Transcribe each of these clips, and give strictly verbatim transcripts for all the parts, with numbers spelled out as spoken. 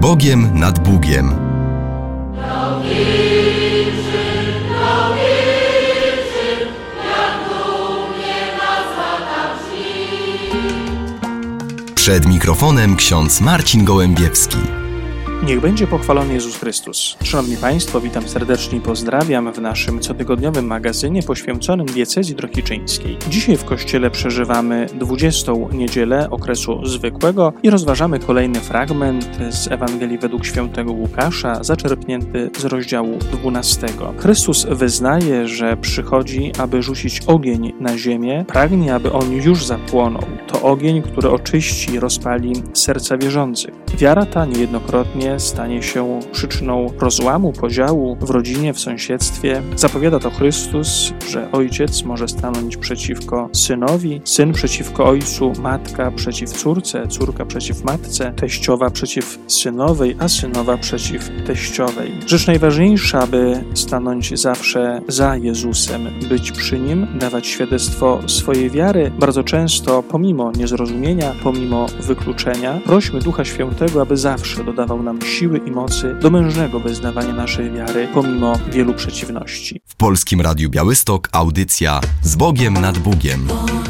Bogiem nad Bugiem. Przed mikrofonem ksiądz Marcin Gołębiewski. Niech będzie pochwalony Jezus Chrystus. Szanowni Państwo, witam serdecznie i pozdrawiam w naszym cotygodniowym magazynie poświęconym diecezji drohiczyńskiej. Dzisiaj w Kościele przeżywamy dwudziestą niedzielę okresu zwykłego i rozważamy kolejny fragment z Ewangelii według świętego Łukasza, zaczerpnięty z rozdziału dwunastego. Chrystus wyznaje, że przychodzi, aby rzucić ogień na ziemię, pragnie, aby on już zapłonął. To ogień, który oczyści i rozpali serca wierzących. Wiara ta niejednokrotnie stanie się przyczyną rozłamu, podziału w rodzinie, w sąsiedztwie. Zapowiada to Chrystus, że ojciec może stanąć przeciwko synowi, syn przeciwko ojcu, matka przeciw córce, córka przeciw matce, teściowa przeciw synowej, a synowa przeciw teściowej. Rzecz najważniejsza, aby stanąć zawsze za Jezusem, być przy Nim, dawać świadectwo swojej wiary. Bardzo często, pomimo niezrozumienia, pomimo wykluczenia, prośmy Ducha Świętego, aby zawsze dodawał nam siły i mocy do mężnego wyznawania naszej wiary, pomimo wielu przeciwności. W Polskim Radiu Białystok audycja Z Bogiem nad Bugiem.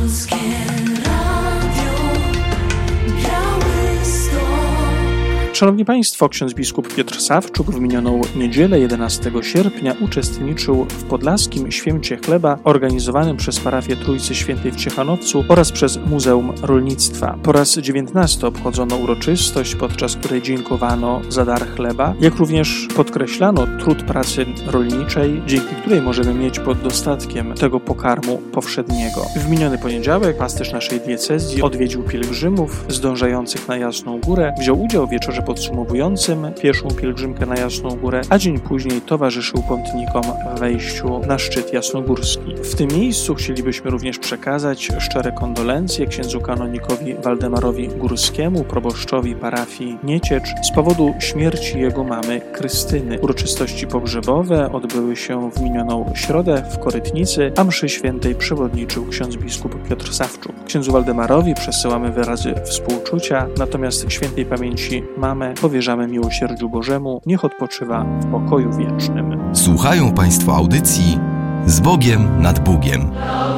Szanowni Państwo, ksiądz biskup Piotr Sawczuk w minioną niedzielę jedenastego sierpnia uczestniczył w podlaskim Święcie Chleba organizowanym przez parafię Trójcy Świętej w Ciechanowcu oraz przez Muzeum Rolnictwa. Po raz dziewiętnasty obchodzono uroczystość, podczas której dziękowano za dar chleba, jak również podkreślano trud pracy rolniczej, dzięki której możemy mieć pod dostatkiem tego pokarmu powszedniego. W miniony poniedziałek pasterz naszej diecezji odwiedził pielgrzymów zdążających na Jasną Górę, wziął udział w wieczorze podsumowującym pierwszą pielgrzymkę na Jasną Górę, a dzień później towarzyszył pątnikom w wejściu na szczyt jasnogórski. W tym miejscu chcielibyśmy również przekazać szczere kondolencje księdzu kanonikowi Waldemarowi Górskiemu, proboszczowi parafii Nieciecz, z powodu śmierci jego mamy Krystyny. Uroczystości pogrzebowe odbyły się w minioną środę w Korytnicy, a mszy świętej przewodniczył ksiądz biskup Piotr Sawczuk. Księdzu Waldemarowi przesyłamy wyrazy współczucia, natomiast świętej pamięci mamy powierzamy miłosierdziu Bożemu, niech odpoczywa w pokoju wiecznym. Słuchają Państwo audycji Z Bogiem nad Bugiem.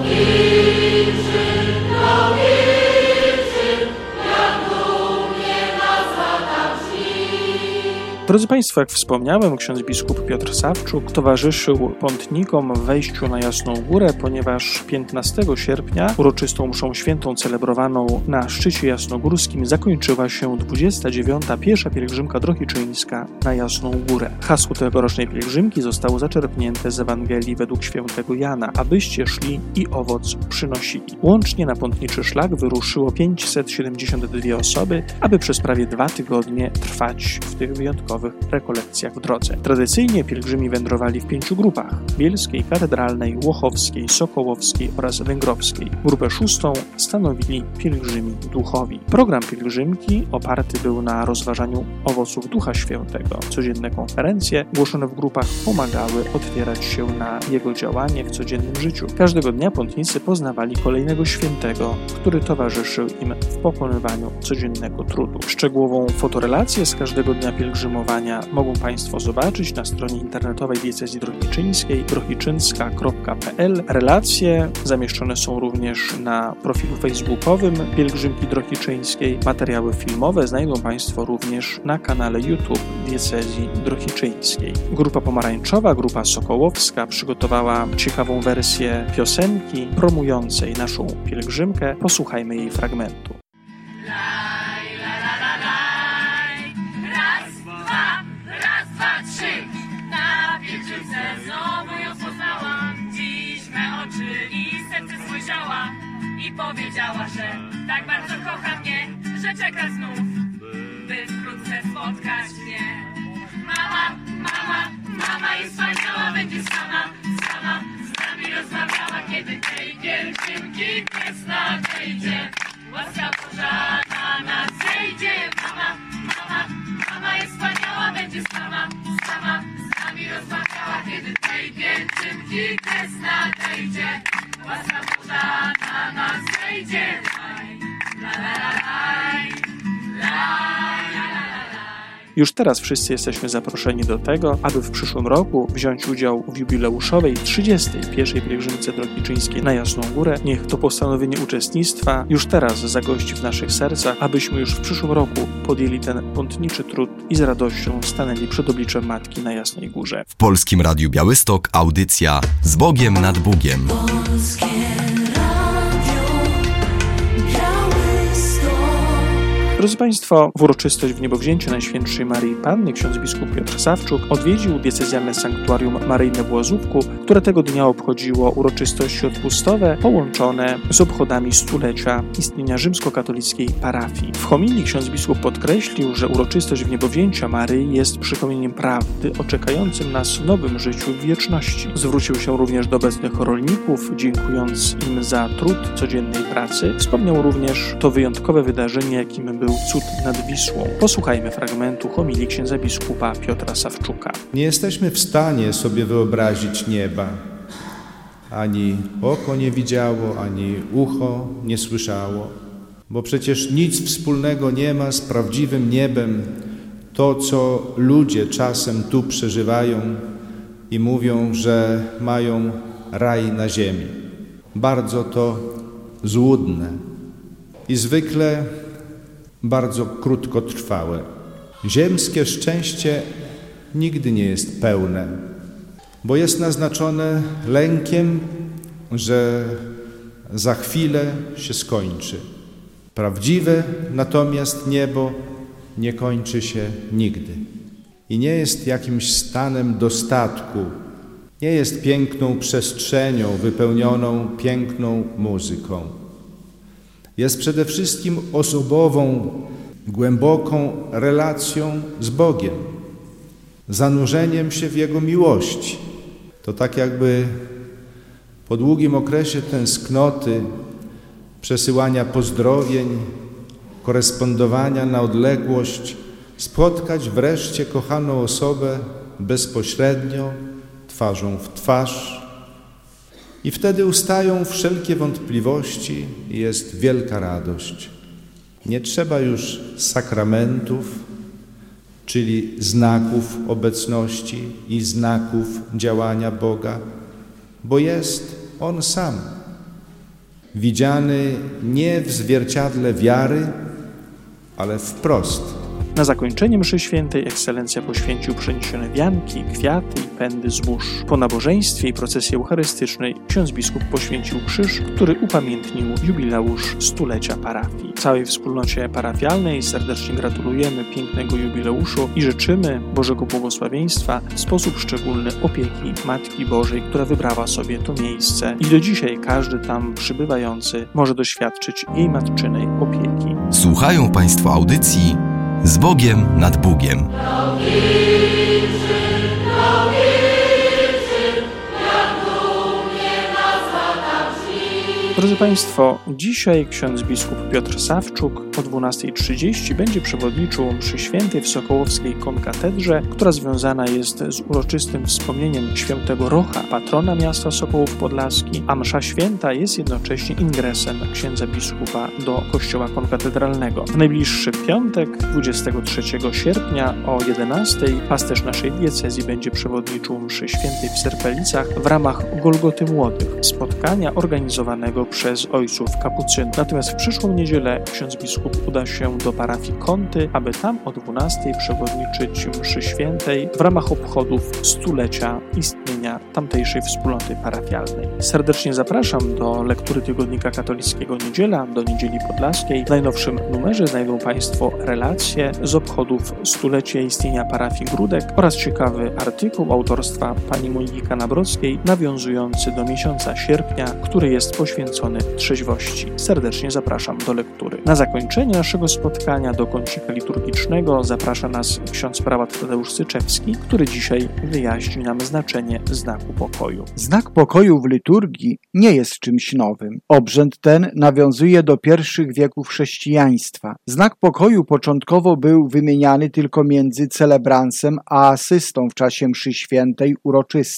Drodzy Państwo, jak wspomniałem, ksiądz biskup Piotr Sawczuk towarzyszył pątnikom w wejściu na Jasną Górę, ponieważ piętnastego sierpnia uroczystą mszą świętą celebrowaną na szczycie jasnogórskim zakończyła się dwudziesta dziewiąta pierwsza pielgrzymka drohiczyńska na Jasną Górę. Hasło tegorocznej pielgrzymki zostało zaczerpnięte z Ewangelii według świętego Jana, abyście szli i owoc przynosili. Łącznie na pątniczy szlak wyruszyło pięćset siedemdziesiąt dwie osoby, aby przez prawie dwa tygodnie trwać w tych wyjątkowych rekolekcjach w drodze. Tradycyjnie pielgrzymi wędrowali w pięciu grupach: bielskiej, katedralnej, łochowskiej, sokołowskiej oraz węgrowskiej. Grupę szóstą stanowili pielgrzymi duchowi. Program pielgrzymki oparty był na rozważaniu owoców Ducha Świętego. Codzienne konferencje głoszone w grupach pomagały otwierać się na jego działanie w codziennym życiu. Każdego dnia pątnicy poznawali kolejnego świętego, który towarzyszył im w pokonywaniu codziennego trudu. Szczegółową fotorelację z każdego dnia pielgrzymowania mogą Państwo zobaczyć na stronie internetowej diecezji drohiczyńskiej drohiczynska kropka p l. Relacje zamieszczone są również na profilu facebookowym Pielgrzymki Drohiczyńskiej. Materiały filmowe znajdą Państwo również na kanale YouTube diecezji drohiczyńskiej. Grupa pomarańczowa, grupa sokołowska przygotowała ciekawą wersję piosenki promującej naszą pielgrzymkę. Posłuchajmy jej fragmentu. I powiedziała, że tak bardzo kocha mnie, że czeka znów, by wkrótce spotkać mnie. Mama, mama, mama jest wspaniała, będzie sama, sama z nami rozmawiała, kiedy tej pielgrzymki pies nadejdzie. Łaska Boża na nas zejdzie. Mama, mama, mama jest wspaniała, będzie sama, sama z nami rozmawiała, kiedy tej pielgrzymki pies nadejdzie. Łaska Boża na nas zejdzie. La la la la la la la la la. Już teraz wszyscy jesteśmy zaproszeni do tego, aby w przyszłym roku wziąć udział w jubileuszowej trzydziestej pierwszej pielgrzymce Drogi Czyńskiej na Jasną Górę. Niech to postanowienie uczestnictwa już teraz zagości w naszych sercach, abyśmy już w przyszłym roku podjęli ten pątniczy trud i z radością stanęli przed obliczem Matki na Jasnej Górze. W Polskim Radiu Białystok audycja Z Bogiem nad Bugiem. Drodzy Państwo, w uroczystość w niebowzięcie Najświętszej Maryi Panny ksiądz biskup Piotr Sawczuk odwiedził diecezjalne sanktuarium maryjne w Łazówku, które tego dnia obchodziło uroczystości odpustowe połączone z obchodami stulecia istnienia rzymskokatolickiej parafii. W homilii ksiądz biskup podkreślił, że uroczystość w niebowzięcia Maryi jest przypomnieniem prawdy o czekającym nas nowym życiu w wieczności. Zwrócił się również do obecnych rolników, dziękując im za trud codziennej pracy. Wspomniał również to wyjątkowe wydarzenie, jakim był cud nad Wisłą. Posłuchajmy fragmentu homilii księdza biskupa Piotra Sawczuka. Nie jesteśmy w stanie sobie wyobrazić nieba. Ani oko nie widziało, ani ucho nie słyszało, bo przecież nic wspólnego nie ma z prawdziwym niebem to, co ludzie czasem tu przeżywają i mówią, że mają raj na ziemi. Bardzo to złudne i zwykle bardzo krótkotrwałe. Ziemskie szczęście nigdy nie jest pełne, bo jest naznaczone lękiem, że za chwilę się skończy. Prawdziwe natomiast niebo nie kończy się nigdy i nie jest jakimś stanem dostatku, nie jest piękną przestrzenią wypełnioną piękną muzyką. Jest przede wszystkim osobową, głęboką relacją z Bogiem, zanurzeniem się w Jego miłości. To tak jakby po długim okresie tęsknoty, przesyłania pozdrowień, korespondowania na odległość, spotkać wreszcie kochaną osobę bezpośrednio, twarzą w twarz. I wtedy ustają wszelkie wątpliwości i jest wielka radość. Nie trzeba już sakramentów, czyli znaków obecności i znaków działania Boga, bo jest On sam, widziany nie w zwierciadle wiary, ale wprost. Na zakończenie mszy świętej ekscelencja poświęcił przeniesione wianki, kwiaty i pędy zbóż. Po nabożeństwie i procesji eucharystycznej ksiądz biskup poświęcił krzyż, który upamiętnił jubileusz stulecia parafii. Całej wspólnocie parafialnej serdecznie gratulujemy pięknego jubileuszu i życzymy Bożego błogosławieństwa, w sposób szczególny opieki Matki Bożej, która wybrała sobie to miejsce i do dzisiaj każdy tam przybywający może doświadczyć jej matczynej opieki. Słuchają Państwo audycji Z Bogiem nad Bugiem. Drodzy Państwo, dzisiaj ksiądz biskup Piotr Sawczuk o dwunastej trzydzieści będzie przewodniczył mszy świętej w Sokołowskiej Konkatedrze, która związana jest z uroczystym wspomnieniem świętego Rocha, patrona miasta Sokołów Podlaski, a msza święta jest jednocześnie ingresem księdza biskupa do kościoła konkatedralnego. W najbliższy piątek, dwudziestego trzeciego sierpnia o jedenastej pasterz naszej diecezji będzie przewodniczył mszy świętej w Serpelicach w ramach Golgoty Młodych, spotkania organizowanego przez ojców kapucynów. Natomiast w przyszłą niedzielę ksiądz biskup uda się do parafii Kąty, aby tam o dwunastej przewodniczyć mszy świętej w ramach obchodów stulecia istnienia tamtejszej wspólnoty parafialnej. Serdecznie zapraszam do lektury tygodnika katolickiego Niedziela, do Niedzieli Podlaskiej. W najnowszym numerze znajdą Państwo relacje z obchodów stulecia istnienia parafii Gródek oraz ciekawy artykuł autorstwa pani Moniki Kanabrockiej nawiązujący do miesiąca sierpnia, który jest poświęcony trzeźwości. Serdecznie zapraszam do lektury. Na zakończenie naszego spotkania do kącika liturgicznego zaprasza nas ksiądz prałat Tadeusz Syczewski, który dzisiaj wyjaśni nam znaczenie znaku pokoju. Znak pokoju w liturgii nie jest czymś nowym. Obrzęd ten nawiązuje do pierwszych wieków chrześcijaństwa. Znak pokoju początkowo był wymieniany tylko między celebransem a asystą w czasie mszy świętej uroczystej.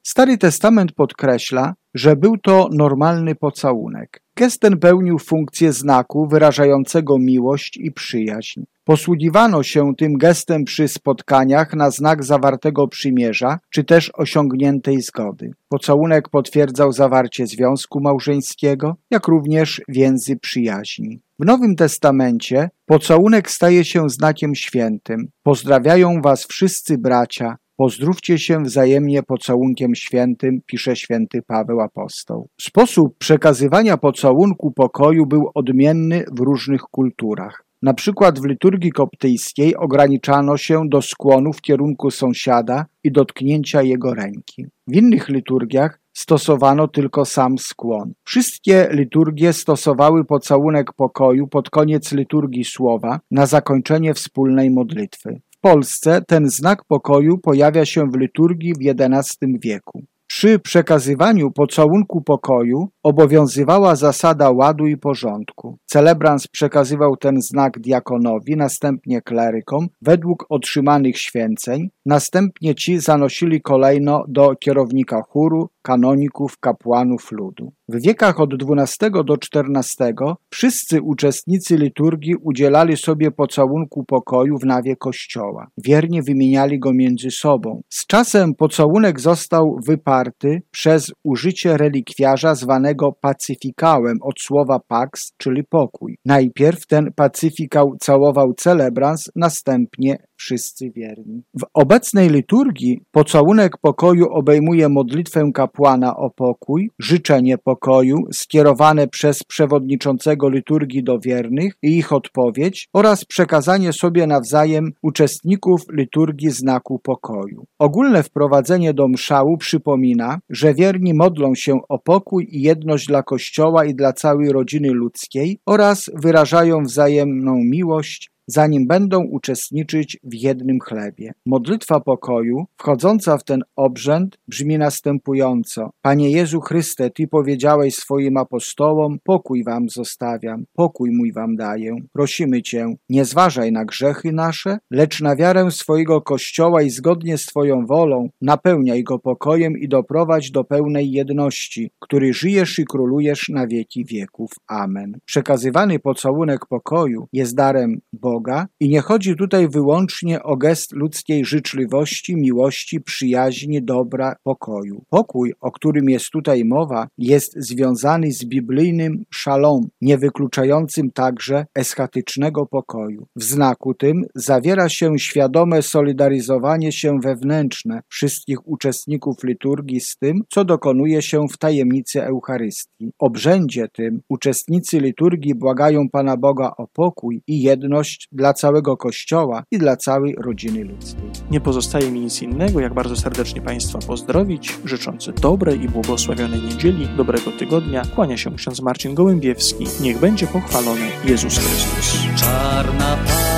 Stary Testament podkreśla, że był to normalny pocałunek. Gest ten pełnił funkcję znaku wyrażającego miłość i przyjaźń. Posługiwano się tym gestem przy spotkaniach na znak zawartego przymierza, czy też osiągniętej zgody. Pocałunek potwierdzał zawarcie związku małżeńskiego, jak również więzy przyjaźni. W Nowym Testamencie pocałunek staje się znakiem świętym. Pozdrawiają was wszyscy bracia. Pozdrówcie się wzajemnie pocałunkiem świętym, pisze święty Paweł apostoł. Sposób przekazywania pocałunku pokoju był odmienny w różnych kulturach. Na przykład w liturgii koptyjskiej ograniczano się do skłonu w kierunku sąsiada i dotknięcia jego ręki. W innych liturgiach stosowano tylko sam skłon. Wszystkie liturgie stosowały pocałunek pokoju pod koniec liturgii słowa na zakończenie wspólnej modlitwy. W Polsce ten znak pokoju pojawia się w liturgii w jedenastym wieku. Przy przekazywaniu pocałunku pokoju obowiązywała zasada ładu i porządku. Celebrans przekazywał ten znak diakonowi, następnie klerykom, według otrzymanych święceń, następnie ci zanosili kolejno do kierownika chóru, kanoników, kapłanów ludu. W wiekach od dwunastego do czternastego wszyscy uczestnicy liturgii udzielali sobie pocałunku pokoju w nawie kościoła. Wiernie wymieniali go między sobą. Z czasem pocałunek został wyparty przez użycie relikwiarza zwanego pacyfikałem od słowa pax, czyli pokój. Najpierw ten pacyfikał całował celebrans, następnie wszyscy wierni. W obecnej liturgii pocałunek pokoju obejmuje modlitwę kapłana o pokój, życzenie pokoju skierowane przez przewodniczącego liturgii do wiernych i ich odpowiedź oraz przekazanie sobie nawzajem uczestników liturgii znaku pokoju. Ogólne wprowadzenie do mszału przypomina, że wierni modlą się o pokój i jedność dla Kościoła i dla całej rodziny ludzkiej oraz wyrażają wzajemną miłość, zanim będą uczestniczyć w jednym chlebie. Modlitwa pokoju, wchodząca w ten obrzęd, brzmi następująco. Panie Jezu Chryste, Ty powiedziałeś swoim apostołom, pokój wam zostawiam, pokój mój wam daję. Prosimy Cię, nie zważaj na grzechy nasze, lecz na wiarę swojego Kościoła i zgodnie z Twoją wolą napełniaj go pokojem i doprowadź do pełnej jedności, który żyjesz i królujesz na wieki wieków. Amen. Przekazywany pocałunek pokoju jest darem Boga, i nie chodzi tutaj wyłącznie o gest ludzkiej życzliwości, miłości, przyjaźni, dobra, pokoju. Pokój, o którym jest tutaj mowa, jest związany z biblijnym szalom, nie wykluczającym także eschatycznego pokoju. W znaku tym zawiera się świadome solidaryzowanie się wewnętrzne wszystkich uczestników liturgii z tym, co dokonuje się w tajemnicy Eucharystii. W obrzędzie tym uczestnicy liturgii błagają Pana Boga o pokój i jedność dla całego Kościoła i dla całej rodziny ludzkiej. Nie pozostaje mi nic innego, jak bardzo serdecznie Państwa pozdrowić, życzący dobrej i błogosławionej niedzieli, dobrego tygodnia. Kłania się ksiądz Marcin Gołębiewski. Niech będzie pochwalony Jezus Chrystus. Czarna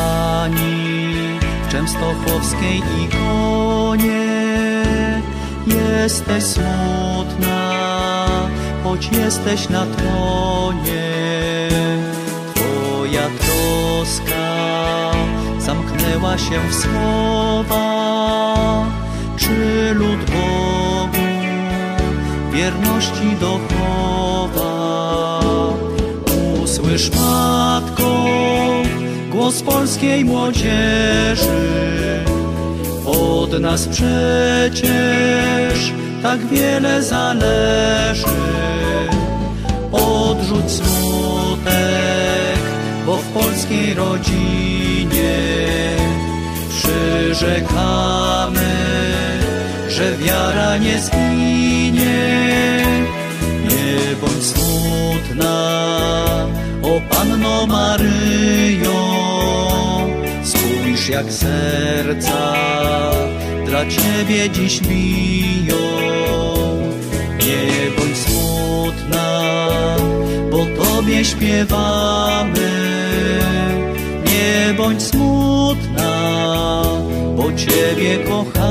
Pani w częstochowskiej ikonie, jesteś smutna, choć jesteś na tronie. Twoja troska zamknęła się w słowa, czy lud Bogu wierności dochowa. Usłysz, Matko, głos polskiej młodzieży, od nas przecież tak wiele zależy. Odrzuć smutek, bo w polskiej rodzinie przyrzekamy, że wiara nie zginie. Nie bądź smutna, o Panno Maryjo, spójrz jak serca dla Ciebie dziś biją. Nie bądź smutna, bo Tobie śpiewamy. Nie bądź smutna, bo Ciebie kochamy.